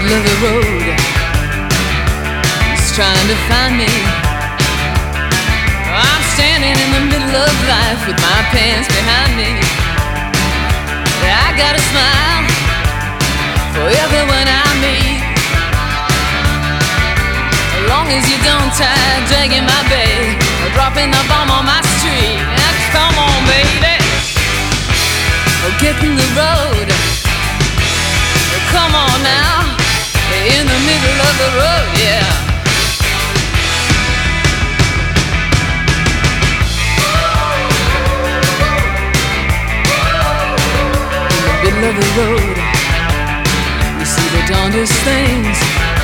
middle of the road, he's trying to find me. I'm standing in the middle of life with my pants behind me. I got a smile for everyone I meet, as long as you don't try dragging my bag or dropping the bomb on my street. Now come on, baby, get in the road. Come on now, in the middle of the road, yeah. In the middle of the road, you see the darndest things,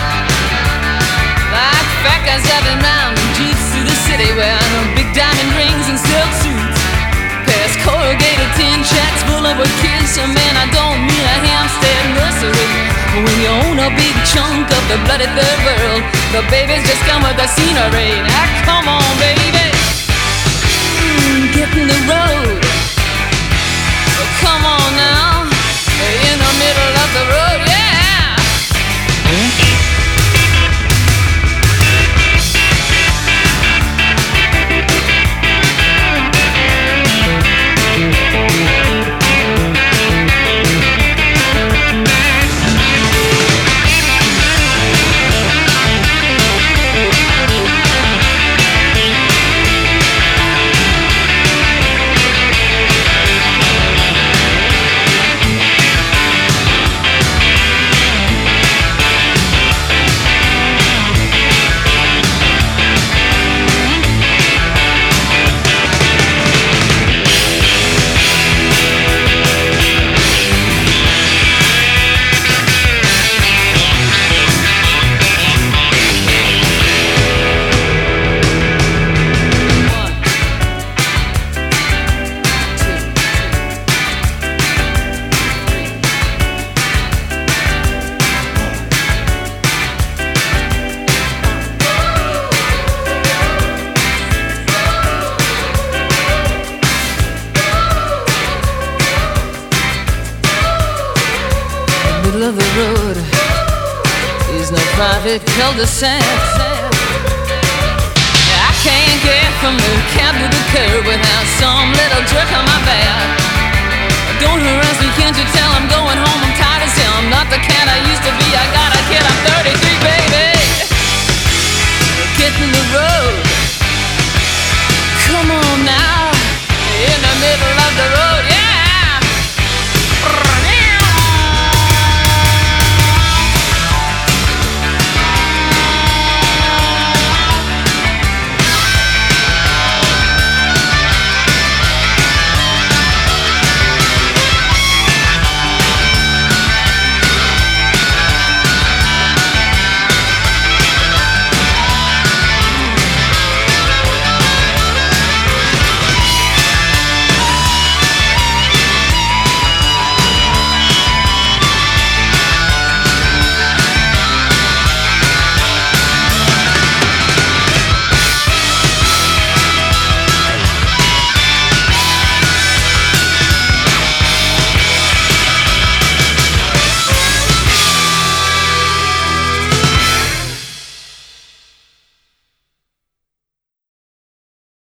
like fat guys driving round in jeeps through the city, wearing big diamond rings and silk suits, past corrugated tin shacks full of kids. Man, I don't mean a Hampstead nursery. When you own a big chunk of the bloody third world, the babies just come with the scenery. Now come on, baby, get in the road. Come on now, in the middle of the road, yeah. Middle of the road is no private cul-de-sac. I can't get from the cab to the